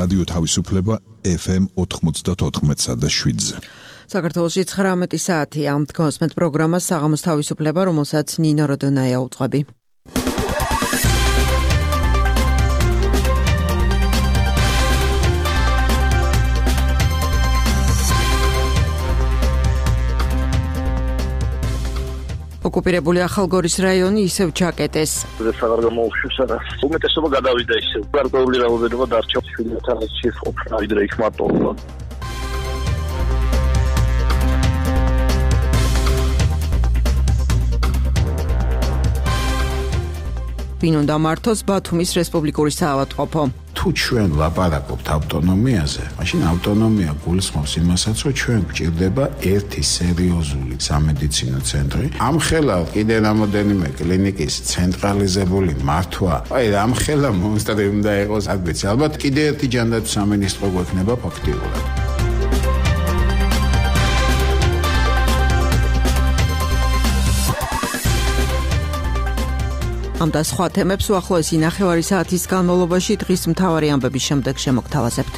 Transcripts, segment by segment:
რადიო თავისუფლება FM 94.7-ზე. საქართველოში 19 საათია. მდგომსმეთ პროგრამას საღამოს თავისუფლება, რომელსაც ნინო როდონაია უძღვები. ოკუპირებული ახალგორის რაიონი ისევ ჩაკეტეს. აღარ გამოუშვეს არას. უმეტესობა გადავიდა ისევ. გარკვეული რაოდენობა დარჩა შვილთან შეხვდა ვიდრე იქ მარტოა. ვინ უნდა მართოს ბათუმის რესპუბლიკური საავადმყოფო? თუ ჩვენ ლაპარაკობთ ავტონომიაზე, მაშინ ავტონომია გულისხმობს იმასაც, რომ ჩვენ გვჭირდება ერთი სერიოზული სამედიცინო ცენტრი. ამხელა კიდე რამოდენიმე კლინიკის ცენტრალიზებული მართვა. ამხელა მონსტრი უნდა იყოს, აგბეცი, ალბათ კიდე ერთი ჯანდაცვის სამინისტრო გვექნება ფაქტიურად. ამ და სხვა თემებს უახლოესი ნახევარი საათის განმავლობაში დღის მთავარი ამბების შემდეგ შემოგთავაზებთ.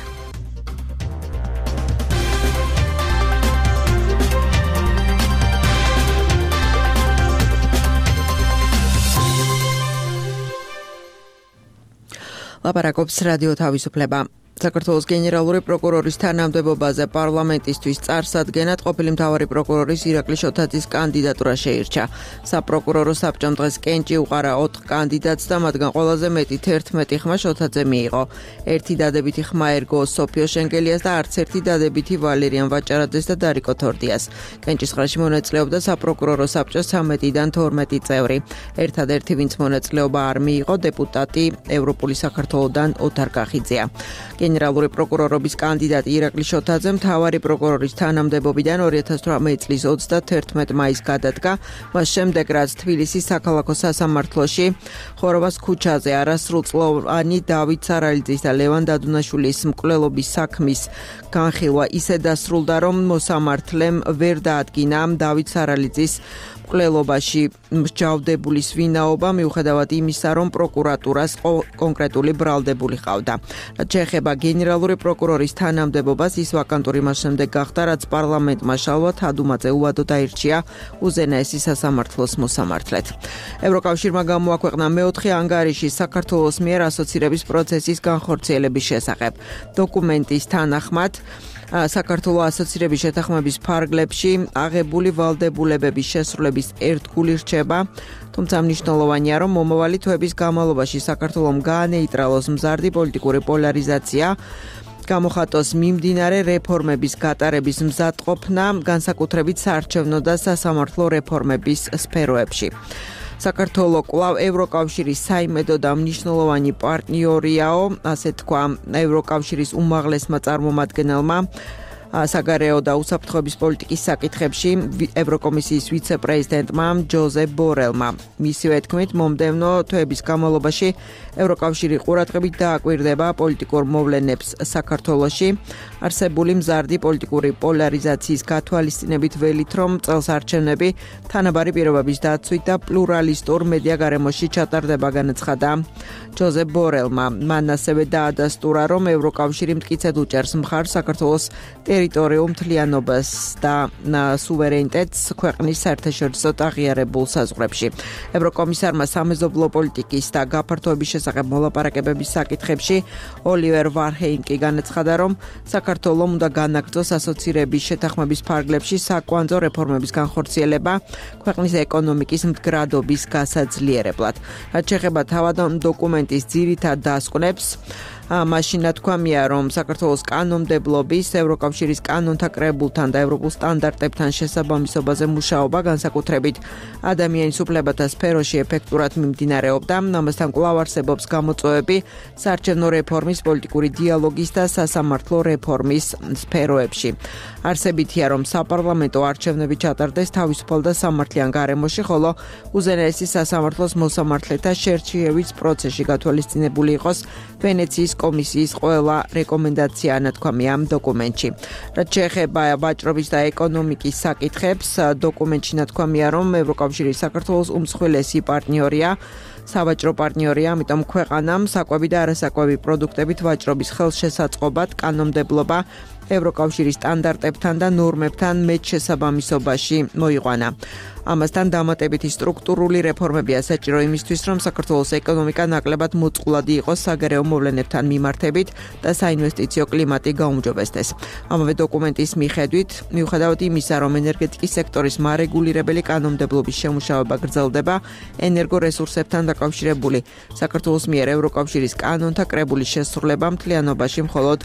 ლაპარაკობს რადიო თავისუფლება. საქართველოს გენერალური პროკურორის თანამდებობაზე პარლამენტისთვის წარსადგენად ყოფილი მთავარი პროკურორის ირაკლი შოთაძის კანდიდატურა შეირჩა. საპროკურორო საბჭომ დღეს კენჭი უყარა 4 კანდიდატს და მათგან ყველაზე მეტი 11 ხმა შოთაძე მიიღო. ერთი დადებითი ხმა ერგო სოფიო შენგელიას და არც ერთი დადებითი ვალერიან ვაჭარაძეს და დარიკო თორდიას. კენჭის ხმაში მონაწილეობდა საპროკურორო საბჭოს 13-დან 12 წევრი. ერთადერთი ვინც მონაწილეობა არ მიიღო დეპუტატი ევროპული საქართველოდან ოთარ კახიძეა. გენერალური პროკურორობის კანდიდატი ირაკლი შოთაძე მთავარი პროკურორის თანამდებობიდან 2018 წლის 31 მაისს გადადგა, მას შემდეგ რაც თბილისის საქალაქო სასამართლოში ხოროვას ქუჩაზე არასრულწლოვანი დავით სარალიძის და ლევან დადუნაშვილის მკვლელობის საქმის განხილვა ისე დასრულდა, რომ მოსამართლემ ვერ დაადგინა დავით სარალიძის მკვლელობაში მსჯავრდებულის ვინაობა, მიუხედავად იმისა, რომ პროკურატურას კონკრეტული ბრალდებული ყავდა. რაც შეეხება გენერალური პროკურორის თანამდებობას, ის ვაკანტური მას შემდეგ გახდა, რაც პარლამენტმა შალვა თადუმაძე უვადოდ აირჩია უზენაესი სასამართლოს მოსამართლედ. ევროკავშირმა გამოაქვეყნა მეოთხე ანგარიში საქართველოს მიერ ასოცირების პროცესის განხორციელების შესახებ. დოკუმენტის თანახმად საქართველოს ასოცირების შეთანხმების ფარგლებში აღებული ვალდებულებების შესრულების ერთგული რჩება, თუმცა მნიშვნელოვანია, რომ მომავალი თვეების განმავლობაში საქართველომ გაანეიტრალოს მზარდი პოლიტიკური პოლარიზაცია, გამოხატოს მიმდინარე რეფორმების გატარების მზადყოფნა, განსაკუთრებით საარჩევნო და სასამართლო რეფორმების სფეროებში. საქართველოს კვლავ ევროკავშირის საიმედო და მნიშვნელოვანი პარტნიორიაო, ასე თქვა ევროკავშირის უმაღლესმა წარმომადგენელმა საგარეო და უსაფრთხოების პოლიტიკის საკითხებში ევროკომისიის ვიცე-პრეზიდენტმა ჯოზეფ ბორელმა. მისივე თქმით, მომდევნო თვეების განმავლობაში ევროკავშირი ყურადღებით დააკვირდება პოლიტიკურ მოვლენებს საქართველოში, არსებული მზარდი პოლიტიკური პოლარიზაციის გათვალისწინებით ველით, რომ წელს არჩევნები თანაბარი პირობების დაცვით და პლურალისტურ მედია გარემოში ჩატარდება, განაცხადა ჯოზეფ ბორელმა. მან ასევე დაადასტურა, რომ ევროკავშირი მტკიცედ უჭერს მხარს საქართველოს ტერიტორიულ მთლიანობას და სუვერენიტეტს ქვეყნის საერთაშორისო აღიარებულ საზღვრებში. ევროკომისარმა სამეზობლო პოლიტიკის და გაფართოების შესახებ მოლაპარაკებების საკითხებში ოლივერ ვარჰეიმ კი განაცხადა, რომ საქართველომ უნდა განაგრძოს ასოცირების შეთანხმების ფარგლებში საკვანძო რეფორმების განხორციელება ქვეყნის ეკონომიკის მდგრადობის გასაძლიერებლად. რაც შეეხება თავად დოკუმენტის ძირითად დასკვნებს, მაშინ ნათქვამია, რომ საქართველოს კანონმდებლობის, ევროკავშირის კანონთა კრებულთან და ევროპულ სტანდარტებთან შესაბამისობაზე მუშაობა, განსაკუთრებით ადამიანის უფლებათა სფეროში ეფექტურად მიმდინარეობდა. ამასთან კვლავ არსებობს გამოწვევები საარჩევნო რეფორმის, პოლიტიკური დიალოგის და სასამართლო რეფორმის სფეროებში. არსებითია, რომ საპარლამენტო არჩევნები ჩატარდეს თავისუფალ და სამართლიან გარემოში, ხოლო უზენაესი სასამართლოს მოსამართლეთა შერჩევის პროცესში გათვალისწინებული იყოს ვენეციის კომისიის ყველა რეკომენდაცია ნათქვამია ამ დოკუმენტში. რაც შეეხება ვაჭრობის და ეკონომიკის საკითხებს, დოკუმენტში ნათქვამია, რომ ევროკავშირი საქართველოს უმსხვილესი პარტნიორია, სავაჭრო პარტნიორია, ამიტომ ქვეყანამ საკვები და არასაკვები პროდუქტებით ვაჭრობის ხელშესაწყობად კანონმდებლობა ევროკავშირის სტანდარტებთან და ნორმებთან მეტშესაბამისობაში მოიყვანა. ამასთან დამატებითი სტრუქტურული რეფორმებია საჭირო იმისთვის, რომ საქართველოს ეკონომიკა ნაკლებად მოწყვლადი იყოს საგარეო მოვლენებთან მიმართებით და საინვესტიციო კლიმატი გაუმჯობესდეს. ამავე დოკუმენტის მიხედვით, მიუხედავად იმისა, რომ ენერგეტიკის სექტორის მარეგულირებელი კანონმდებლობის შემუშავება გრძელდება, ენერგორესურსებთან დაკავშირებული საქართველოს მიერ ევროკავშირის კანონთა კრებულის შესრულება მთლიანობაში მხოლოდ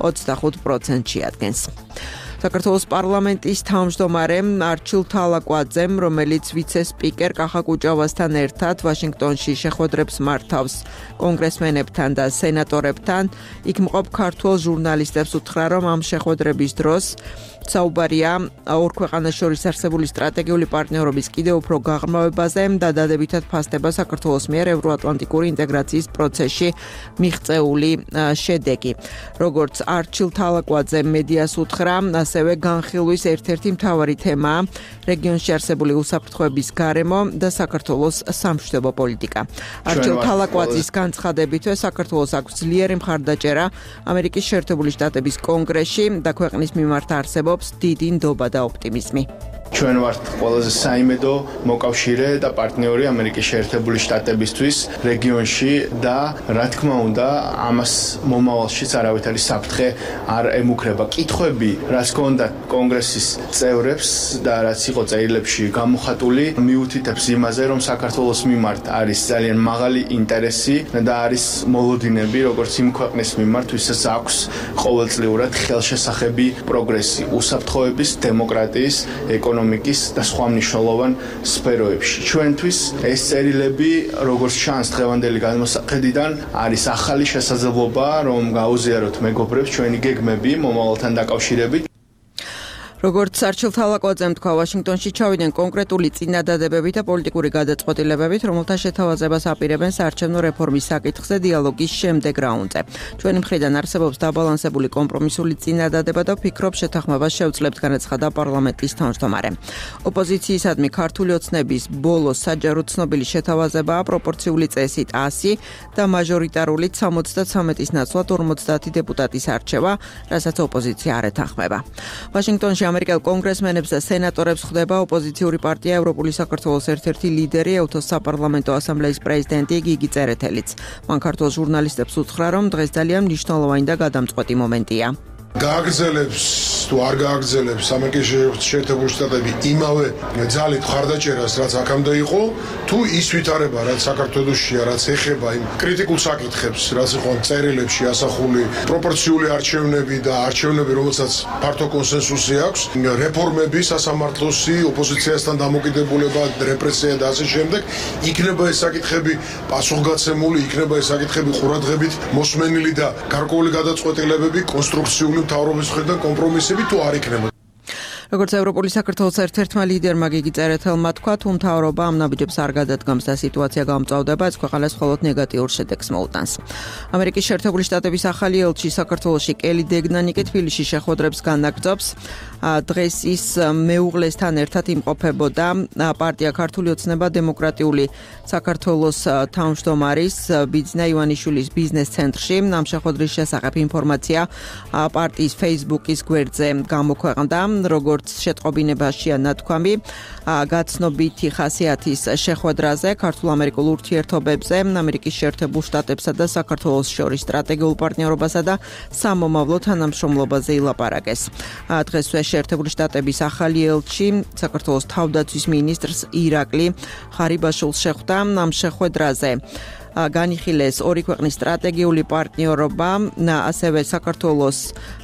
25%-ში ადგენს. საქართველოს პარლამენტის თავმჯდომარე არჩილ თალაკვაძემ, რომელიც ვიცე-სპიკერ კახა კუჭავასთან ერთად ვაშინგტონში შეხვედრებს მართავს კონგრესმენებთან და სენატორებთან, იქ მყოფ ქართველ ჟურნალისტებს უთხრა, რომ ამ შეხვედრების დროს საუბარია ორ ქვეყანას შორის არსებული სტრატეგიული პარტნიორობის კიდევ უფრო გაღრმავებაზე და დადებითად ფასდება საქართველოს მიერ ევროატლანტიკური ინტეგრაციის პროცესში მიღწეული შედეგი. როგორც არჩილ თალაკვაძემ მედიას უთხრა, ასევე განხილვის ერთ-ერთი მთავარი თემაა რეგიონში არსებული უსაფრთხოების გარემო და საქართველოს სამშვიდობო პოლიტიკა. არჩილ თალაკვაძის განცხადებითვე საქართველოს აქვს ძლიერი მხარდაჭერა ამერიკის შეერთებული შტატების კონგრესში და ქვეყნის მიმართ არსებობს დიდი ნდობა და ოპტიმიზმი. ჩვენ ვართ ყველაზე საიმედო მოკავშირე და პარტნიორი ამერიკის შეერთებული შტატებისთვის რეგიონში და რა თქმა უნდა ამას მომავალშიც არავითარი საფრთხე არ ემუქრება. კითხვები, რაც ჰქონდა კონგრესის წევრებს და რაც იყო წერილებში გამოხატული, მიუთითებს იმაზე, რომ საქართველოს მიმართ არის ძალიან მაღალი ინტერესი და არის მოლოდინები, როგორც იმ ქვეყნის მიმართ, ვისაც აქვს ყოველწლიურად ხელშესახები პროგრესი, უსაფრთხოების, დემოკრატიის, ეკონომიკის და სხვა მნიშვნელოვან სფეროებში. ჩვენთვის ეს წერილები, როგორც ჩანს დღევანდელი გადმოსახედიდან, არის ახალი შესაძლებლობა, რომ გაუზიაროთ მეგობრებს ჩვენი გეგმები მომავალთან დაკავშირებით. როგორც არჩილ თალაკვაძემ თქვა, ვაშინგტონში ჩავიდნენ კონკრეტული წინადადებები და პოლიტიკური გადაწყვეტილებებით, რომელთა შეთავაზებას აპირებენ საარჩევნო რეფორმის საკითხზე დიალოგის შემდეგ რაუნდზე. ჩვენი მხრიდან არსებობს დაბალანსებული კომპრომისული წინადადება და ვფიქრობ, შეთანხმებას შევძლებთ, განაცხადა პარლამენტის თავმჯდომარე. ოპოზიციისადმი ქართული ოცნების ბოლოს საჯარო ცნობილი შეთავაზებაა პროპორციული წესით 100 და მაჟორიტარულით 73-ის ნაცვლად 50 დეპუტატის არჩევა, რასაც ოპოზიცია არ ეთანხმება. ვაშინგტონში ამერიკელ კონგრესმენებს და სენატორებს ხვდება ოპოზიციური პარტია ევროპული საქართველოს ერთ-ერთი ლიდერი, ეუთოს საპარლამენტო ასამბლეის პრეზიდენტი გიგი წერეთელიც. მან ქართულ ჟურნალისტებს უთხრა, რომ დღეს ძალიან მნიშვნელოვანი და გადამწყვეტი მომენტია. გააგრძელებს თუ არ გააგრძელებს ამერიკის შეერთებული შტატები იმავე ძალით მხარდაჭერას, რაც აქამდე იყო, თუ ის ვითარება, რაც საქართველოსშია, რაც ეხება იმ კრიტიკულ საკითხებს, რაც იყო წერილებში ასახული, პროპორციული არჩევნები და არჩევნები, რომელსაც ფართო კონსენსუსი აქვს, რეფორმები სასამართლოსი, ოპოზიციასთან დამოკიდებულება, რეპრესია და ასე შემდეგ, იქნება ეს საკითხები პასუხგაცემული, იქნება ეს საკითხები ყურადღებით მოსმენილი და გარკვეული გადაწყვეტილებები კონსტრუქციული მთავრობის მხრიდან კომპრომისები თუ არ იქნება. როგორც ევროპული საქართველოს ერთ-ერთმა ლიდერმა გიგი წერეთელმა თქვა, თუ მთავრობა ამ ნაბიჯებს არ გადადგამს და სიტუაცია გამწვავდება, ეს ქვეყანას მხოლოდ ნეგატიურ შედეგს მოუტანს. ამერიკის შეერთებული შტატების ახალი ელჩი საქართველოში კელი დეგნანი კი თბილისში შეხვედრებს განაგრძობს. დღეს ის მეუღლესთან ერთად იმყოფებოდა პარტია ქართული ოცნება დემოკრატიული საქართველოს თავმჯდომარის ბიძინა ივანიშვილის ბიზნეს ცენტრში. ამ შეხვედრის შესახებ ინფორმაცია პარტიის Facebook-ის გვერდზე გამოქვეყნდა, როგორც შეტყობინებაშია ნათქვამი გაცნობითი ხასიათის შეხვედრაზე ქართულ-ამერიკულ ურთიერთობებზე, ამერიკის შეერთებულ შტატებსა და საქართველოს შორის სტრატეგიულ პარტნიორობასა და სამომავლო თანამშრომლობაზე ილაპარაკეს. დღესვე შეერთებული შტატების ახალი ელჩი საქართველოს თავდაცვის მინისტრს ირაკლი ხარიბაშვილს შეხვდა. ამ შეხვედრაზე განიხილეს ორი ქვეყნის სტრატეგიული პარტნიორობა, ასევე საქართველოს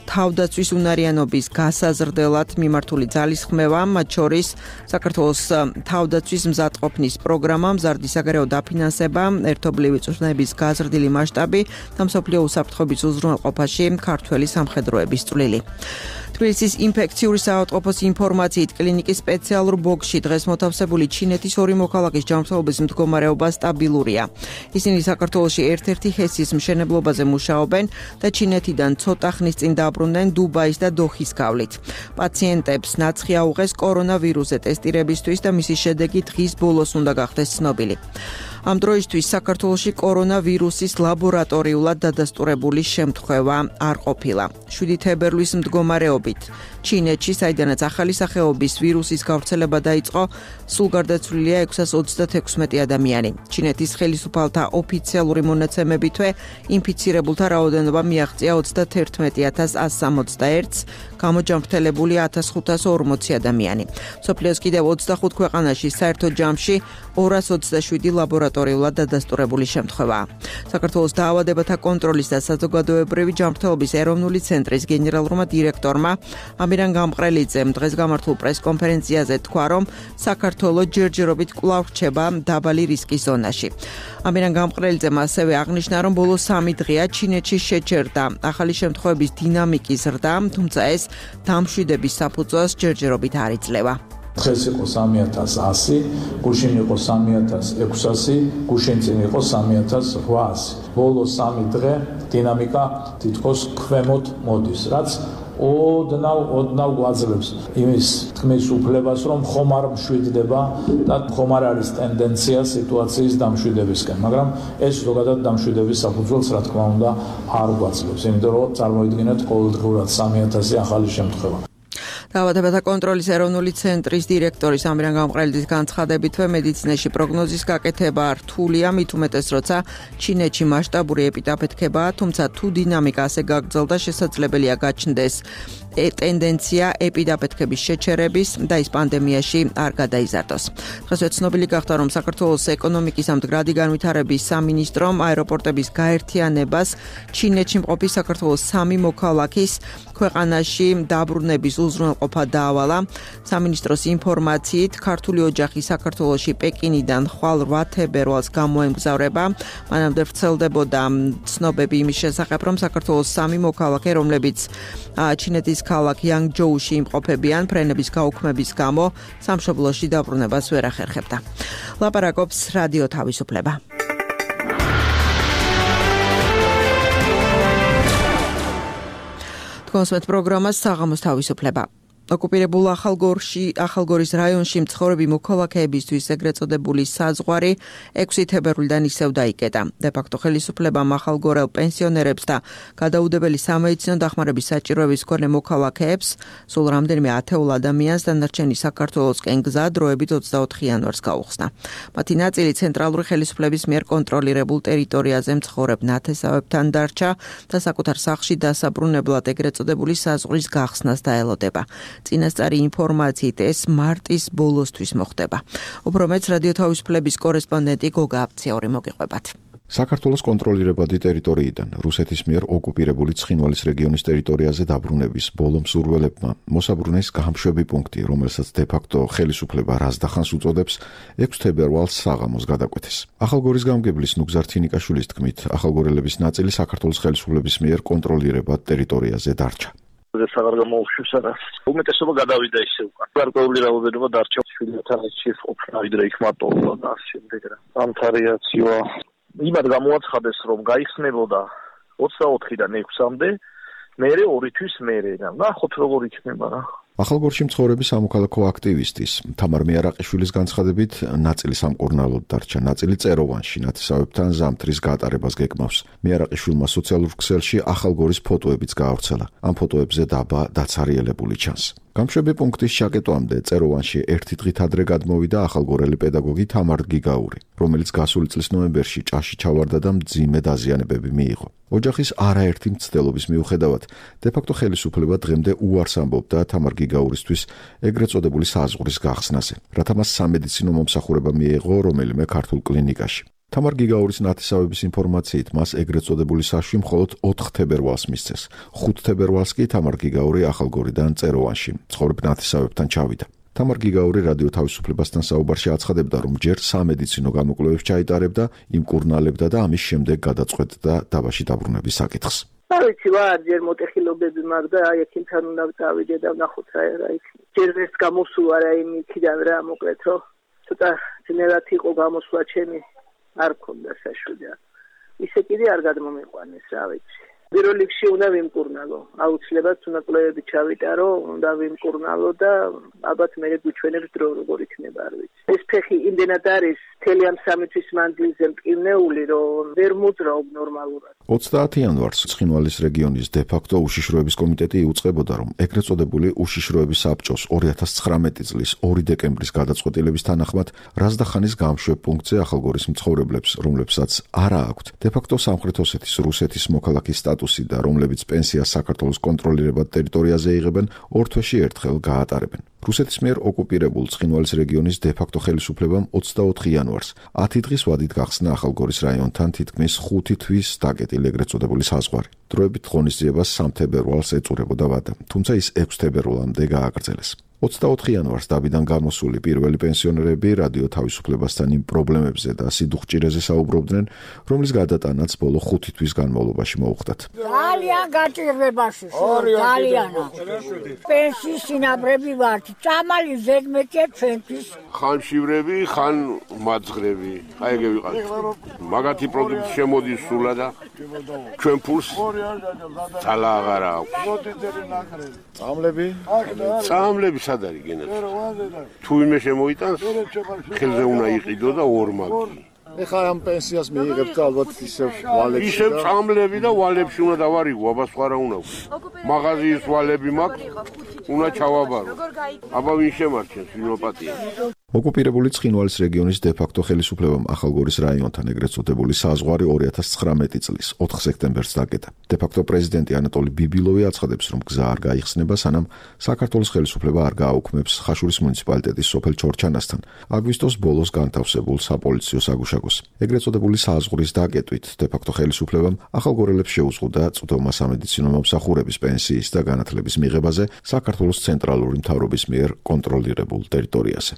თავდაცვის უნარიანობის გასაზრდელად მიმართული ძალისხმევა, მათ შორის საქართველოს თავდაცვის მზადყოფნის პროგრამა, მზარდი საგარეო დაფინანსება, ერთობლივი წვრთნების გაზრდილი მასშტაბი და მსოფლიო უსაფრთხოების უზრუნველყოფაში ქართველი სამხედროების წვლილი. თბილისის ინფექციური საავადმყოფოს ინფორმაციით კლინიკის სპეციალურ ბოქსში დღეს მოთავსებული ჩინეთის 2 მოქალაქის ჯანმრთელობის მდგომარეობა სტაბილურია. ისინი საქართველოში ერთ-ერთი ჰესის მშენებლობაზე მუშაობენ და ჩინეთიდან ცოტა ხნის წინ დაბრუნდნენ დუბაის და დოხის გავლით. პაციენტებს ნაცხი აუღეს კორონავირუსზე ტესტირებისთვის და მისი შედეგი დღის ბოლოს უნდა გახდეს ცნობილი. ამ დროისთვის საქართველოში კორონავირუსის ლაბორატორიულად დადასტურებული შემთხვევა არ ყოფილა. 7 თებერვლის მდგომარეობით ჩინეთში, საიდანაც ახალი სახეობის ვირუსის გავრცელება დაიწყო, სულ გარდაცვლილია 636 ადამიანი. ჩინეთის ხელისუფალთა ოფიციალური მონაცემებითვე ინფიცირებულთა რაოდენობა მიაღწია 31161-ს, გამოჯანმრთელებული 1540 ადამიანი. მსოფლიოს კიდევ 25 ქვეყანაში საერთო ჯამში 227 ლაბორატორიულად დადასტურებული შემთხვევაა. საქართველოს დაავადებათა კონტროლის და საზოგადოებრივი ჯანმრთელობის ეროვნული ცენტრის გენერალურმა დირექტორმა ამირან გამყრელიძემ დღეს გამართულ პრესკონფერენციაზე თქვა, რომ საქართველო ჯერჯერობით კვლავ რჩება დაბალი რისკის ზონაში. ამირან გამყრელიძემ ასევე აღნიშნა, რომ ბოლო 3 დღეა ჩინეთში შეჩერდა ახალი შემთხვევების დინამიკის ზრდა, თუმცა ეს დამშვიდების საფუძველს ჯერჯერობით არ იძლევა. დღეს იყო 3100, გუშინ იყო 3600, გუშინ წინ იყო 3800. ბოლო 3 დღე დინამიკა თითქოს ქვემოთ მოდის, რაც ოდნავ გვაძლევს იმის თქმის უფლებას, რომ ხომ არ მშვიდდება და ხომ არ არის ტენდენცია სიტუაციის დამშვიდებისკენ, მაგრამ ეს ზოგადად დამშვიდების საფუძველს რა თქმა უნდა არ გვაძლევს, იმიტომ რომ წარმოიდგინეთ ყოველდღურად 3000 ახალი შემთხვევა. დაავადებათა კონტროლის ეროვნული ცენტრის დირექტორის ამირან გამყრელიძის განცხადებითვე მედიცინაში პროგნოზის გაკეთება რთულია, მით უმეტეს როცა ჩინეთში მასშტაბური ეპიდემიებაა, თუმცა თუ დინამიკა ასე გაგრძელდა, შესაძლებელია გაჩნდეს ტენდენცია ეპიდემიების შეჩერების და ის პანდემიაში არ გადაიზარდოს. დღეს ცნობილი გახდა, რომ საქართველოს ეკონომიკის მდგრადი განვითარების სამინისტრომ აეროპორტების გაერთიანებას ჩინეთში მყოფი საქართველოს 3 მოქალაქის ქვეყანაში დაბრუნების უზრუნველყოფა დაავალა. სამინისტროს ინფორმაციით, ქართული ოჯახი საქართველოში პეკინიდან ხვალ 8 თებერვალს გამოემგზავრება. მანამდე ვრცელდებოდა ცნობები იმის შესახებ, რომ საქართველოს 3 მოქალაქე, რომლებიც ჩინეთის ქალაქ იანგჯოუში იმყოფებიან, ფრენების გაუქმების გამო სამშობლოში დაბრუნებას ვერ ახერხებდა. ლაპარაკობს რადიო თავისუფლება. კონსვეთ პროგრამას საღამოს თავისუფლება. ოკუპირებულ ახალგორის რაიონში მცხოვრები მოქალაქეებისთვის ეგრეთ წოდებული საზღვარი 6 თებერვლიდან ისევ დაიკეტა. დე-ფაქტო ხელისუფლებამ ახალგორელ პენსიონერებს და გადაუდებელი სამედიცინო დახმარების საჭიროების მქონე მოქალაქეებს, სულ რამდენიმე ათეულ ადამიანს დანარჩენი საქართველოსკენ გზა დროებით 24 იანვარს გაუხსნა. მათი ნაწილი ცენტრალური ხელისუფლების მიერ კონტროლირებულ ტერიტორიაზე მცხოვრებ ნათესავებთან დარჩა და საკუთარ სახლში დასაბრუნებლად ეგრეთ წოდებული საზღვრის გახსნას დაელოდება. წინასწარი ინფორმაციით ეს მარტის ბოლოსთვის მოხდება. უფრო მეც რადიო თავისუფლების კორესპონდენტი გოგა აფციური მოგიყვებათ. საქართველოს კონტროლირებადი ტერიტორიიდან რუსეთის მიერ ოკუპირებული ცხინვალის რეგიონის ტერიტორიაზე დაბრუნების ბოლო მსურველებმა მოსაბრუნეს გამშვები პუნქტი, რომელსაც დე-ფაქტო ხელისუფლება რაზდახანს უწოდებს 6 თებერვალს საღამოს გადაკვეთეს. ახალგორის გამგებლის ნუგზარ თინიკაშვილის თქმით, ახალგორელების ნაწილი საქართველოს ხელისუფლების მიერ კონტროლირებად ტერიტორიაზე დარჩა. აღარ გამოუშვეს არას. უმეტესობა გადავიდა ისე უკან. გარკვეული რაოდენობა დარჩა 7000-ში ყოფნა, ვიდრე იქ მარტოა და ამ შემდეგ რა. ამთარიაციო იმად გამოაცხადეს, რომ გაიხსნებოდა 24-დან 6-მდე, მერე 2 თვის მერე. ნახოთ როგორ იქნება რა. ახალგორში მცხოვრები სამოქალაქო აქტივისტის თამარ მეარაყიშვილის განცხადებით, ნაწილი სამკურნალოდ დარჩა, ნაწილი წეროვანში ნათესავებთან ზამთრის გატარებას გეკმავს. მეარაყიშვილმა სოციალურ ქსელში ახალგორის ფოტოებიც გაავრცელა. ამ ფოტოებზე დაბა დაცარიელებული ჩანს. გამშვები პუნქტის ჩაკეტვამდე წეროვანში 1 დღით ადრე გადმოვიდა ახალგორელი პედაგოგი თამარ გიგაური, რომელიც გასული წლის ნოემბერში ჭაში ჩავარდა და მძიმე დაზიანებები მიიღო. ოჯახის არაერთი მცდელობის მიუხედავად, დე-ფაქტო ხელისუფლება დღემდე უარს ამბობდა თამარ გიგაურისთვის ეგრეთ წოდებული საზღვრის გახსნაზე, რათა მას სამედიცინო მომსახურება მიეღო რომელიმე ქართულ კლინიკაში. თამარ გიგაურის ნათესავების ინფორმაციით, მას ეგრეთ წოდებული საშვი მხოლოდ 4 თებერვალს მისცეს. 5 თებერვალს კი თამარ გიგაური ახალგორიდან წეროვანში ცხოვრებ ნათესავებთან ჩავიდა. თამარ გიგაური რადიო თავისუფლებასთან საუბარში აცხადებდა, რომ ჯერ სამედიცინო გამოკვლევებს ჩაიტარებდა, იმკურნალებდა და ამის შემდეგ გადაწყვეტდა დაბაში დაბრუნების საკითხს. ვიცი, ჯერ მოტეხილობები მაქვს და ექიმთან უნდა წავიდე და ვნახოთ რა იქნება. ჯერ ვერც გამოსულა რა იმიდან რა მოკლედ რომ ცოტა ძნელად იყო გამოსვლა ჩემი არ მქონდა საშვი. ისე კიდე არ გადმომიყვანეს რა ვიცი. პირველ რიგში უნდა ვიმკურნალო. აუცილებლად უნდა კვლევები ჩავიტარო, უნდა ვიმკურნალო და ალბათ მე გვიჩვენებს დრო როგორ იქნება არ ვიცი. ეს ფეხი იმდენად არის მთელი ამ 3 თვის მანძილზე მტკივნეული, რომ ვერ მოძრაობ ნორმალურად. 30 იანვარს ცხინვალის რეგიონის დე-ფაქტო უშიშროების კომიტეტი იუწყებოდა, რომ ეგრეთ წოდებული უშიშროების საბჭოს 2019 წლის 2 დეკემბრის გადაწყვეტილების თანახმად რაზდახანის გამშვებ პუნქტზე ახალგორის მცხოვრებლებს, რომლებსაც არა აქვთ დე-ფაქტო სამხრეთ ოსეთის რუსეთის მოქალაქის სტატუსი და რომლებიც პენსიას საქართველოს კონტროლირებად ტერიტორიაზე იღებენ, 2 თვეში ერთხელ გაატარებენ. რუსეთის მიერ ოკუპირებულ ცხინვალის რეგიონის დე-ფაქტო ხელისუფლებამ 24 იანვარს 10 დღის ვადით გახსნა ახალგორის რაიონთან თითქმის 5 თვის დაკეტილი ეგრეთ წოდებული საზღვარი. დროებით ღონისძიებას 3 თებერვალს ეწურებოდა ვადა, თუმცა ის 6 თებერვალამდე გააგრძელეს. 24 იანვარს დაბიდან გამოსული პირველი პენსიონერები რადიო თავისუფლებასთან იმ პრობლემებზე და სიდუხჭირეზე საუბრობდნენ, რომლის გადატანაც ბოლო 5 თვის განმავლობაში მოუხდათ. ძალიან გაჭირვებაში, ძალიან. პენსიის სინაბრები ვართ, წამალი ზეგმეტია ჩვენთვის. ხან შივრები, ხან მაძღრები. აი ეგ ვიყავით. მაგათი პროდუქტი შემოდის სულა და ჩვენ ფულს ძალა აღარ აქვს. წამლები? წამლები სად არის გენად? თუ ვინმე შემოიტანს, ხელზე უნდა იყიდო და ორმაგი. ეხლა ამ პენსიას მიიღებთ ალბათ ისევ ვალებში. ისევ წამლები და ვალებში უნდა დავარიგო, აბა სხვა რა უნდა. მაღაზიის ვალები მაქვს, უნდა ჩავაბარო. აბა ვინ შემარჩენს, ვინ მოპატია. ოკუპირებული ცხინვალის რეგიონის დე-ფაქტო ხელისუფლებამ ახალგორის რაიონთან ეგრეთ წოდებული საზღვარი 2019 წლის 4 სექტემბერს დაკეტა. დე-ფაქტო პრეზიდენტი ანატოლი ბიბილოვი აცხადებს, რომ გზა არ გაიხსნება, სანამ საქართველოს ხელისუფლება არ გააუქმებს ხაშურის მუნიციპალიტეტის სოფელ ჩორჩანასთან აგვისტოს ბოლოს განთავსებულ საპოლიციო საგუშაგოს. ეგრეთ წოდებული საზღვრის დაკეტვით დე-ფაქტო ხელისუფლებამ ახალგორელებს შეუზღუდა წვდომა სამედიცინო მომსახურების პენსიის და განათლების მიღებაზე საქართველოს ცენტრალური მთავრობის მიერ კონტროლირებულ ტერიტორიაზე.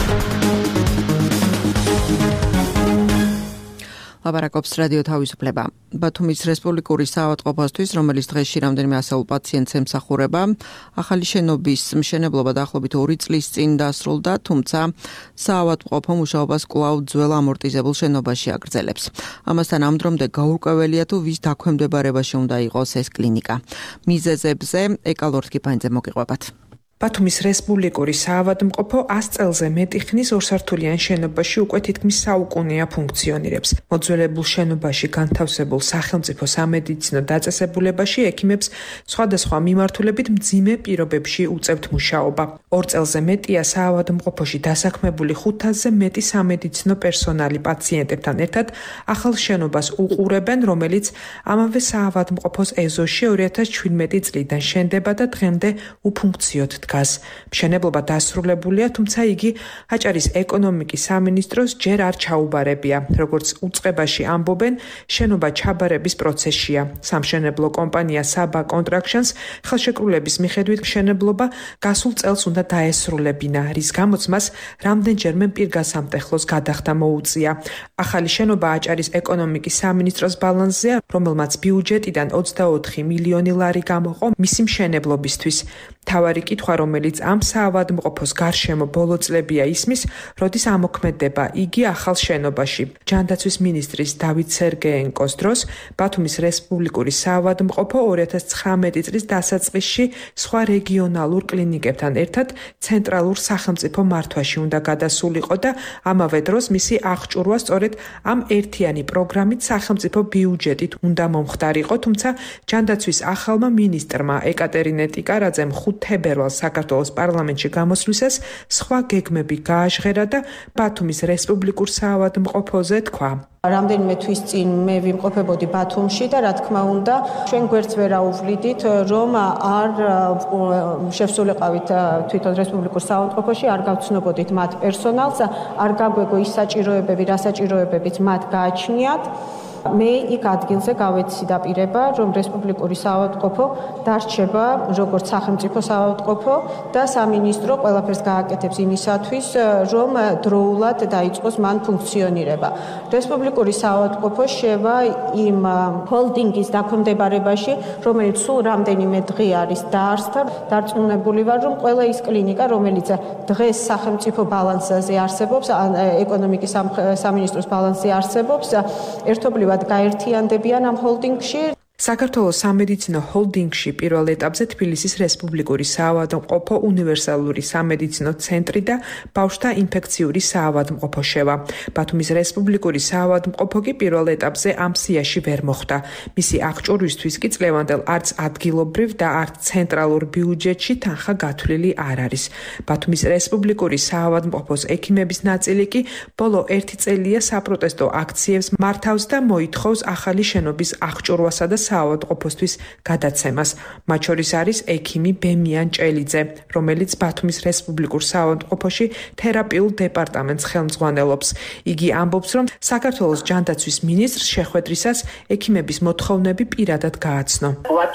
ლაბარაკობს რადიო თავისუფლება. ბათუმის რესპუბლიკური საავადმყოფოსთვის, რომელიც დღეში რამდენიმე ასეულ პაციენტს ემსახურება, ახალი შენობის მშენებლობა დაახლოებით 2 წლის წინ დასრულდა, თუმცა საავადმყოფო მუშაობას კვლავ ძველ ამორტიზებულ შენობაში აგრძელებს. ამასთან ამ დრომდე გაურკვეველია თუ ვის დაქვემდებარებაში უნდა იყოს ეს კლინიკა. მიზეზებზე ეკალორთ კიფანიძე მოგიყვებათ. ბათუმის რესპუბლიკური საავადმყოფო 100 წელზე მეტი ხნის ორსართულიან შენობაში უკვე თითქმის საუკუნეა ფუნქციონირებს. მოძველებულ შენობაში განთავსებულ სახელმწიფო სამედიცინო დაწესებულებაში ექიმებს სხვადასხვა მიმართულებით მძიმე პირობებში უწევთ მუშაობა. 2 წელზე მეტია საავადმყოფოში დასაქმებული 500-ზე მეტი სამედიცინო პერსონალი პაციენტებთან ერთად ახალ შენობას უყურებენ, რომელიც ამავე საავადმყოფოს ეზოში 2017 წლიდან შენდება და დღემდე უფუნქციოდ დგას. მშენებლობა დასრულებულია, თუმცა იგი აჭარის ეკონომიკის სამინისტროს ჯერ არ ჩაუბარებია. როგორც უწყებაში ამბობენ, შენობა ჩაბარების პროცესშია. სამშენებლო კომპანია საბა კონტრაქშენს ხელშეკრულების მიხედვით მშენებლობა გასულ წელს უნდა დაესრულებინა, რის გამოც მას რამდენჯერმე პირგასამტეხლოს გადახდა მოუწია. ახალი შენობა აჭარის ეკონომიკის სამინისტროს ბალანსზეა, რომელმაც ბიუჯეტიდან 24 მილიონი ლარი გამოყო მისი მშენებლობისთვის. თავარი კითხვა, რომელიც ამ საავადმყოფოს გარშემო ბოლო წლებია ისმის, როდის ამოქმედება იგი ახალ შენობაში. ჯანდაცვის მინისტრის დავით სერგეენკოს დროს ბათუმის რესპუბლიკური საავადმყოფო 2019 წლის დასაწყისში სხვა რეგიონალურ კლინიკებთან ერთად ცენტრალურ სახელმწიფო მართვაში უნდა გადასულიყო და ამავე დროს მისი აღჭურვა სწორედ ამ ერთიანი პროგრამით სახელმწიფო ბიუჯეტით უნდა მომხდარიყო, თუმცა ჯანდაცვის ახალმა მინისტრმა ეკატერინე ტიკარაძემ 5 თებერვალს საქართველოს პარლამენტში გამოსვლისას სხვა გეგმები გააჟღერა და ბათუმის რესპუბლიკურ საავადმყოფოზე თქვა. რამდენიმე თვის წინ მე ვიმყოფებოდი ბათუმში და რა თქმა უნდა ჩვენ გვერდს ვერ აუვლიდით რომ არ შევსულიყავით თვითონ რესპუბლიკურ საავადმყოფოში, არ გავცნობოდით მათ პერსონალს, არ გაგვეგო ის საჭიროებები, რა საჭიროებებიც მათ გააჩნიათ. მე იქ ადგილზე გავეცი დაპირება, რომ რესპუბლიკური საავადმყოფო დარჩება როგორც სახელმწიფო საავადმყოფო და სამინისტრო ყველაფერს გააკეთებს იმისათვის, რომ დროულად დაიწყოს მან ფუნქციონირება. რესპუბლიკური საავადმყოფო შევა იმ ჰოლდინგის დაქვემდებარებაში, რომელიც სულ რამდენიმე დღე არის დაარსდა. დარწმუნებული ვარ, რომ ყველა ის კლინიკა, რომელიც დღეს სახელმწიფო ბალანსზე არსებობს, ეკონომიკის სამინისტროს ბალანსზე არსებობს, ერთობლივად გაერთიანდებიან ამ ჰოლდინგში. საქართველოს სამედიცინო ჰოლდინგში პირველ ეტაპზე თბილისის რესპუბლიკური საავადმყოფო, უნივერსალური სამედიცინო ცენტრი და ბავშვთა ინფექციური საავადმყოფო შევა. ბათუმის რესპუბლიკური საავადმყოფო კი პირველ ეტაპზე ამ სიაში ვერ მოხვდა. მისი აღჭურვისთვის კი წლევანდელ არც ადგილობრივ და არც ცენტრალურ ბიუჯეტში თანხა გათვლილი არ არის. ბათუმის რესპუბლიკური საავადმყოფოს ექიმების ნაწილი კი ბოლო 1 წელია საპროტესტო აქციებს მართავს და მოითხოვს ახალი შენობის აღჭურვასა და საავადმყოფოსთვის გადაცემას. მათ შორის არის ექიმი ბემიან ჭელიძე, რომელიც ბათუმის რესპუბლიკურ საავადმყოფოში თერაპიულ დეპარტამენტს ხელმძღვანელობს. იგი ამბობს, რომ საქართველოს ჯანდაცვის მინისტრს შეხვედრისას ექიმების მოთხოვნები პირადად გააცნო.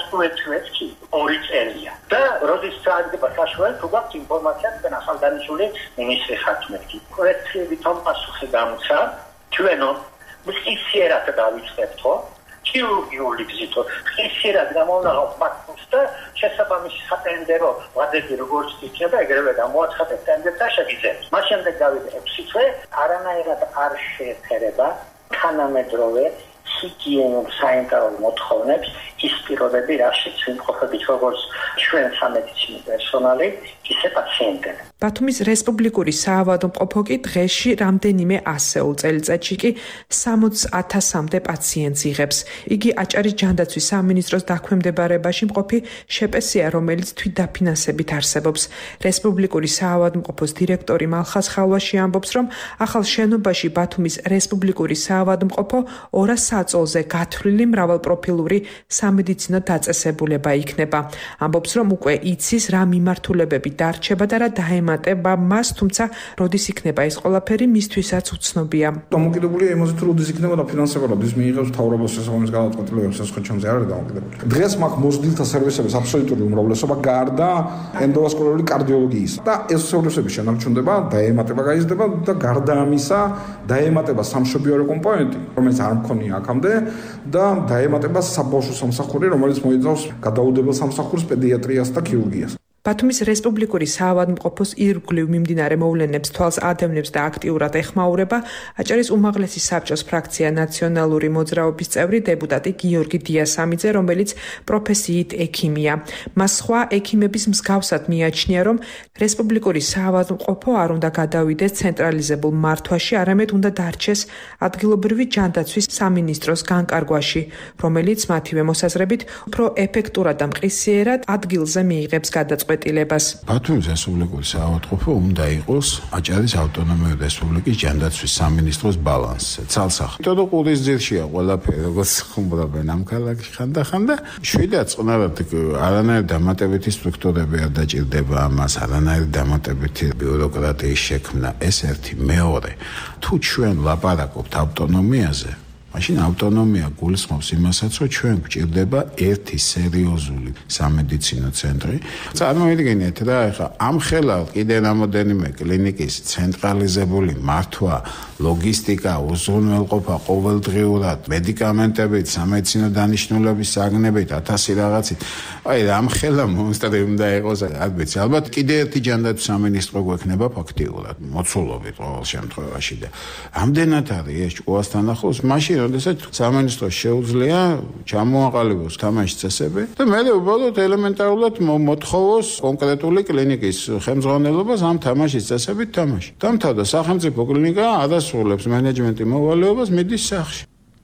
ორი წელია და როდის წააგდება საშუალება თუ გაქვს ინფორმაცია თქვენ ახალგანიშნული მინისტრის ხარჯმეთი. კორექტივით პასუხი გამოცა ჩვენო მისიერად დავიწყებთო ქირურგიული გზითო ხისიერად გამოვნაღავ ფაქტს და შესაბამისი სატენდერო ვადები როგორც იქნება ეგრევე გამოაცხადეთ ტენდერს შეგიძლიათ. მას შემდეგ გავიდე 6 თვე არანაირად არ შეეფერება თანამედროვე ჰიგიენურ საინტერესო მოთხოვნებს ის პირობები, რაშიც ვიმყოფებით როგორც ჩვენ სამედიცინო პერსონალი, ისე პაციენტები. ბათუმის რესპუბლიკური საავადმყოფო კი დღეში რამდენიმე ასეულ წელიწადში კი 60,000-მდე პაციენტს იღებს. იგი აჭარის ჯანდაცვის სამინისტროს დაქვემდებარებაში მყოფი შეპესია, რომელიც თვითდაფინანსებით არსებობს. რესპუბლიკური საავადმყოფოს დირექტორი მალხაზ ხალვაში ამბობს, რომ ახალ შენობაში ბათუმის რესპუბლიკური საავადმყოფო 200 საწოლზე გათვლილი მრავალპროფილური სამედიცინო დაწესებულება იქნება. ამბობს, რომ უკვე იცის რა მიმართულებები დარჩება და რა დაემატება მას, თუმცა როდის იქნება ეს ყველაფერი მისთვისაც უცნობია. დამოკიდებულია იმაზე, თუ როდის იქნება დაფინანსება, ის მიიღებს მთავრობას შესაბამის გადაწყვეტილებებს, ეს ხელჩემზე არ არის დამოკიდებული. დღეს მაგ მოსდილთა სერვისების აბსოლუტური უმრავლესობა გარდა ენდოვასკულარული კარდიოლოგიის და ეს სერვისები შენარჩუნდება, დაემატება გაიზრდება და გარდა ამისა დაემატება სამშობიარო კომპონენტი, რომელიც არ მქონია აქამდე და დაემატება საბავშვო სამსახური, რომელიც მოიცავს გადაუდებელ სამსახურს, პედიატრიას და ქირურგიას. ბათუმის რესპუბლიკური საავადმყოფოს ირგვლივ მიმდინარე მოვლენებს თვალს ადევნებს და აქტიურად ეხმაურება აჭარის უმაღლესი საბჭოს ფრაქცია ნაციონალური მოძრაობის წევრი დეპუტატი გიორგი დიასამიძე, რომელიც პროფესიით ექიმია. მას სხვა ექიმების მსგავსად მიაჩნია, რომ რესპუბლიკური საავადმყოფო არ უნდა გადავიდეს ცენტრალიზებულ მართვაში, არამედ უნდა დარჩეს ადგილობრივი ჯანდაცვის სამინისტროს განკარგვაში, რომელიც მათივე მოსაზრებით უფრო ეფექტურად და მყისიერად ადგილზე მიიღებს გადაწყვეტილებას. ბათუმის რესპუბლიკური საავადმყოფო უნდა იყოს აჭარის ავტონომიური რესპუბლიკის ჯანდაცვის სამინისტროს ბალანსზე. ცალსახ. თორე ყურის ძირშია ყველაფერი, როგორც ხუმრობენ ამ ქალაქში ხანდახან და შვიდად წყნარად არანაირი დამატებითი სტრუქტურები არ დაჭირდება ამას, არანაირი დამატებითი ბიუროკრატიის შექმნა. ეს ერთი, მეორე, თუ ჩვენ ლაპარაკობთ ავტონომიაზე, მაშინ ავტონომია გულისხმობს იმასაც, რომ ჩვენ გვჭირდება ერთი სერიოზული სამედიცინო ცენტრი. წარმოიდგინეთ რა, ეხლა ამ ხელა კიდე რამოდენიმე კლინიკის ცენტრალიზებული მართვა, ლოგისტიკა, უზრუნველყოფა ყოველდღიურად, მედიკამენტებით, სამედიცინო დანიშნულების საგნებით, 1000 რაღაცით. აი, ამ ხელა მონსტრი უნდა იყოს, არ ვიცი, ალბათ კიდე ერთი ჯანდაცვის სამინისტრო გვექნება ფაქტიურად, მოცულობით ყოველ შემთხვევაში და ამდენად არის ეს ჭკუასთან ახლოს, მაშინ როდესაც სამინისტროს შეუძლია ჩამოაყალიბოს თამაშის წესები და მე უბრალოდ ელემენტარულად მოთხოვოს კონკრეტული კლინიკის ხელმძღვანელობას ამ თამაშის წესებით თამაში. დამთავრდა სახელმწიფო კლინიკა ადასრულებს მენეჯმენტი მოვალეობას მიდის სახში.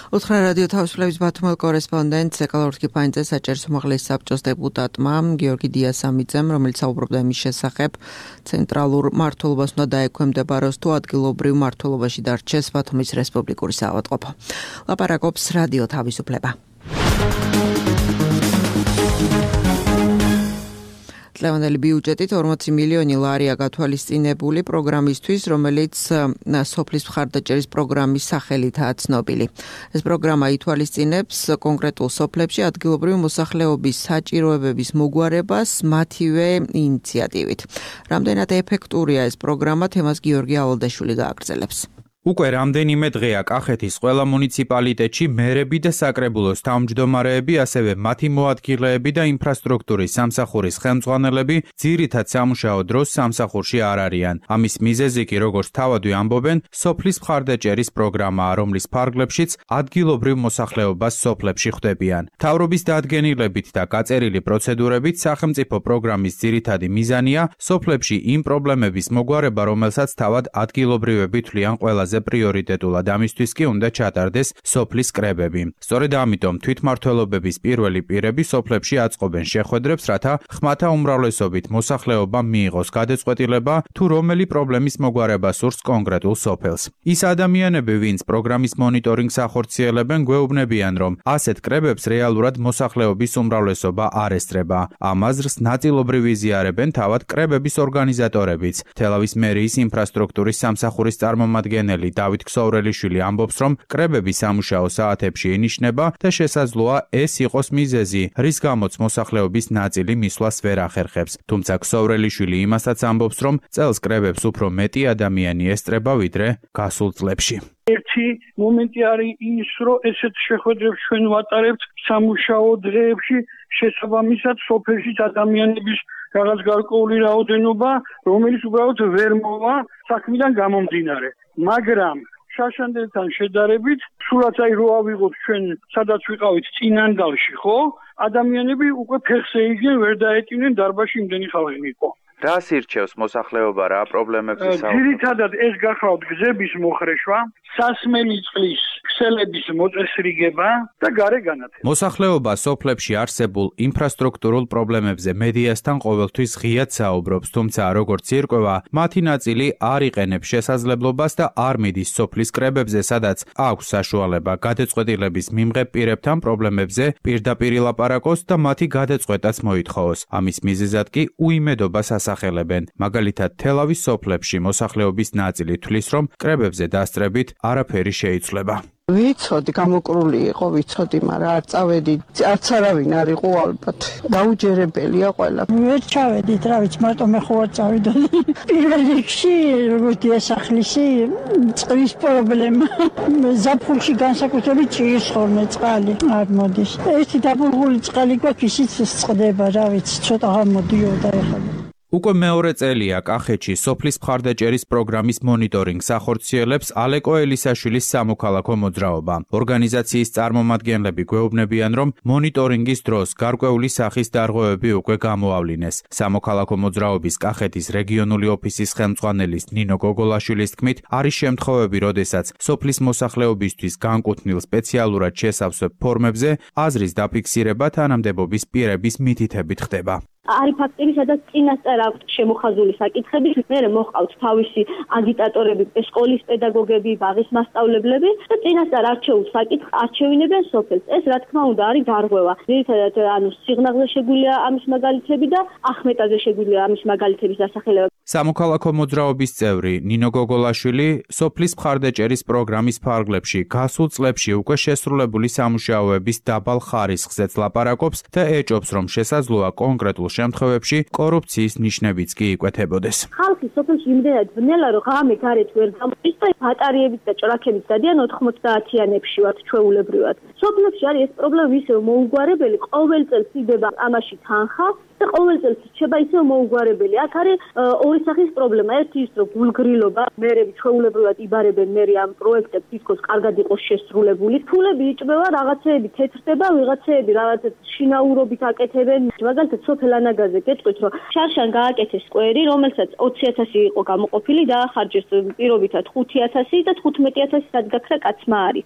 უთხრა რადიო თავისუფლების ბათუმელ კორესპონდენტს ეკალორ თქიფანიძე საჭირო უმაღლესი საბჭოს დეპუტატმა გიორგი დიასამიძემ, რომელიც საუბრობდა იმის შესახებ, ცენტრალურ მმართველობას უნდა დაექვემდებაროს თუ ადგილობრივ მმართველობაში დარჩეს ბათუმის რესპუბლიკური საავადმყოფო. ლაპარაკობს რადიო თავისუფლება. ლევანდელი ბიუჯეტით 40 მილიონი ლარია გათვალისწინებული პროგრამისთვის, რომელიც სოფლის მხარდაჭერის პროგრამის სახელითაა ცნობილი. ეს პროგრამა ითვალისწინებს კონკრეტულ სოფლებში ადგილობრივი მოსახლეობის საჭიროებების მოგვარებას მათივე ინიციატივით. რამდენად ეფექტურია ეს პროგრამა, თემას გიორგი ალოდაშვილი გააგრძელებს. უკვე რამდენიმე დღეა კახეთის ყველა მუნიციპალიტეტში მერები და საკრებულოს თავმჯდომარეები, ასევე მათი მოადგილეები და ინფრასტრუქტურის სამსახურის ხელმძღვანელები ძირითად სამუშაო დროს სამსახურში არ არიან. ამის მიზეზი კი, როგორც თავადვე ამბობენ, სოფლის მხარდაჭერის პროგრამაა, რომლის ფარგლებშიც ადგილობრივ მოსახლეობას სოფლებში ხვდებიან. მთავრობის დადგენილებით და გაწერილი პროცედურებით სახელმწიფო პროგრამის ძირითადი მიზანია სოფლებში იმ პრობლემების მოგვარება, რომელსაც თავად ადგილობრივები თვლიან ყველაზე პრიორიტეტულად, ამისთვის კი უნდა ჩატარდეს სოფლის კრებები. სწორედ ამიტომ თვითმმართველობების პირველი პირები სოფლებში აწყობენ შეხვედრებს, რათა ხმათა უმრავლესობით მოსახლეობამ მიიღოს გადაწყვეტილება, თუ რომელი პრობლემის მოგვარება სურს კონკრეტულ სოფელს. ის ადამიანები, ვინც პროგრამის მონიტორინგს ახორციელებენ, გვეუბნებიან, რომ ასეთ კრებებს რეალურად მოსახლეობის უმრავლესობა არ ესწრება. ამ აზრს ნაწილობრივ იზიარებენ თავად კრებების ორგანიზატორებიც. თელავის მერიის ინფრასტრუქტურის სამსახურის წარმომადგენელი დავით ქსოვრელიშვილი ამბობს, რომ კრებები სამუშაო საათებში ინიშნება და შესაძლოა ეს იყოს მიზეზი, რის გამოც მოსახლეობის ნაწილი მისვლას ვერ ახერხებს. თუმცა ქსოვრელიშვილი იმასაც ამბობს, რომ წელს კრებებს უფრო მეტი ადამიანი ესწრება, ვიდრე გასულ წლებში. ერთი მომენტი არის ის, რომ ესეთ შეხვედრებს ჩვენ ვატარებთ სამუშაო დღეებში, შესაბამისად სოფელში ადამიანების რაღაც გარკვეული რაოდენობა, რომელიც უბრალოდ ვერ მოვა საქმიდან გამომდინარე. მაგრამ შაშანდელთან შედარებით, სულაც აი რო ავიღოთ ჩვენ სადაც ვიყავით წინანდალში, ხო? ადამიანები უკვე ფეხს ეიგნენ, ვერ დაეტინენ დარბაზში იმდენი ხალხი იყო. რას ირჩევს მოსახლეობა, რა პრობლემებზე საუბრობს? ძირითადად ეს გახლავთ გზების მოხრეშვა, სასმელი წყლის ქსელების მოწესრიგება და გარე განათება. მოსახლეობა სოფლებში არსებულ ინფრასტრუქტურულ პრობლემებზე მედიასთან ყოველთვის ღიად საუბრობს, თუმცა როგორც ირკვევა, მათი ნაწილი არ იყენებს შესაძლებლობას და არ მიდის სოფლის კრებებზე, სადაც აქვს საშუალება გადაწყვეტილების მიმღებ პირებთან პრობლემებზე პირდაპირ ლაპარაკოს და მათი გადაწყვეტაც მოითხოვოს. ამის მიზეზად კი უიმედობას ასახელებენ. მაგალითად, თელავის სოფლებში მოსახლეობის ნაწილი თვლის, რომ კრებებზე დასწრებით არაფერი შეიცვლება. ვიცოდი, გამოკრული იყო, ვიცოდი, მაგრამ არ წავედი, არც არავინ არ იყო ალბათ. დაუჯერებელია ყველა. ვერ ჩავედით, რა ვიცი, მარტო მე ხო არ წავიდოდი. პირველ რიგში, როგორც დიასახლისი, წყლის პრობლემა. ზაფხულში განსაკუთრებით ჭირს ხოლმე წყალი, არ მოდის. ერთი დაბურღული წყალი გვაქვს, ისიც წყდება, რა ვიცი, ცოტა გამოდიოდა ეხლა. უკვე მეორე წელია კახეთში სოფლის მხარდაჭერის პროგრამის მონიტორინგს ახორციელებს ალეკო ელისაშვილის სამოქალაქო მოძრაობა. ორგანიზაციის წარმომადგენლები გვეუბნებიან, რომ მონიტორინგის დროს გარკვეული სახის დარღვევები უკვე გამოავლინეს. სამოქალაქო მოძრაობის კახეთის რეგიონული ოფისის ხელმძღვანელის ნინო გოგოლაშვილის თქმით, არის შემთხვევები, როდესაც სოფლის მოსახლეობისთვის განკუთვნილ სპეციალურად შესავსებ ფორმებზე აზრის დაფიქსირება თანამდებობის პირების მითითებით ხდება. არის ფაქტები, სადაც წინასწარ აქვს შემოხაზული საკითხები, მერე მოჰყავთ თავისი აგიტატორები, სკოლის პედაგოგები, ბაღის მასწავლებლები და წინასწარ არჩეულ საკითხს არჩევინებენ სოფელს. ეს რა თქმა უნდა არის დარღვევა. ძირითადად სიღნაღზე შეგვიძლია ამის მაგალითები და ახმეტაზე შეგვიძლია ამის მაგალითების დასახელება. სამოქალაქო მოძრაობის წევრი ნინო გოგოლაშვილი სოფლის მხარდაჭერის პროგრამის ფარგლებში გასულ წლებში უკვე შესრულებული სამუშაოების დაბალ ხარისხზეც ლაპარაკობს და ეჭობს, რომ შესაძლოა კონკრეტულ შემთხვევებში კორუფციის ნიშნებიც კი იკვეთებოდეს. ხალხი სოფელში იმდენად ვნელა, რომ ღამე გარეთ ვერ გამოდის და ბატარეებით და ჭრაქებით დადიან 90-იანებში ვართ ჩვეულებრივად. სოფლებში არის ეს პრობლემა ისევ მოუგვარებელი, ყოველ წელს იდება ამაში თანხა და ყოველ წელს რჩება ისევ მოუგვარებელი. აქ არის ორი სახის პრობლემა. ერთი ის, რომ გულგრილობა, მერები ჩვეულებრივად იბარებენ მერი ამ პროექტებს, თითქოს კარგად იყოს შესრულებული. ფულები იჭმევა, რაღაცეები თეთრდება, ვიღაცეები რაღაც შინაურობით აკეთებენ. მაგალითად, სოფელ ანაგაზე გეტყვით, რომ შარშან გააკეთეს სკვერი, რომელსაც 20,000 იყო გამოყოფილი და ახარჯეს პირობითად 5,000 და 15,000 სად გაქრა კაცმა არ იცის.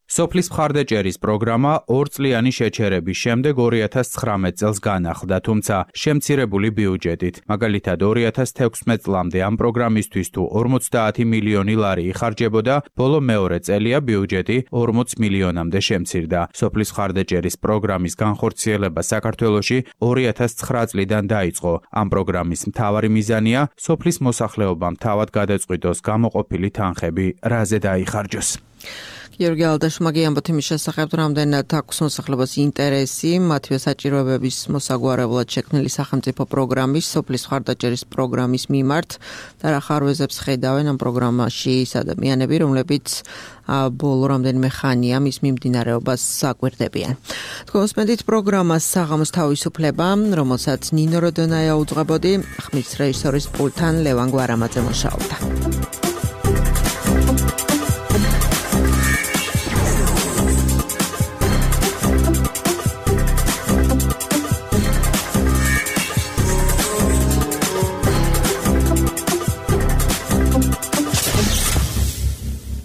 სოფლის მხარდაჭერის პროგრამა 2 წლიანი შეჩერების შემდეგ 2019 წელს განახლდა, თუმცა შემცირებული ბიუჯეტით. მაგალითად 2016 წლამდე ამ პროგრამისთვის თუ 50 მილიონი ლარი იხარჯებოდა, ბოლო მეორე წელია ბიუჯეტი 40 მილიონამდე შემცირდა. სოფლის მხარდაჭერის პროგრამის განხორციელება საქართველოში 2009 წლიდან დაიწყო. ამ პროგრამის მთავარი მიზანია სოფლის მოსახლეობამ თავად გადაწყვიტოს გამოყოფილი თანხები რაზე დაიხარჯოს. გიორგი ალდაშმაგი ამბობთ იმის შესახებ, რამდენად აქვს მოსახლეობას ინტერესი მათივე საჭიროებების მოსაგვარებლად შექმნილი სახელმწიფო პროგრამის, სოფლის მხარდაჭერის პროგრამის მიმართ და რა ხარვეზებს ხედავენ ამ პროგრამაში ის ადამიანები, რომლებიც ბოლო რამდენიმე ხანია მის მიმდინარეობას საკვირდებიან. თქვენს მედით პროგრამას საღამოს თავისუფლება, რომელსაც ნინო როდონაია უძღვებოდი, ხმის რეჟისორის პულტთან ლევან გვარამაძე მუშაობდა.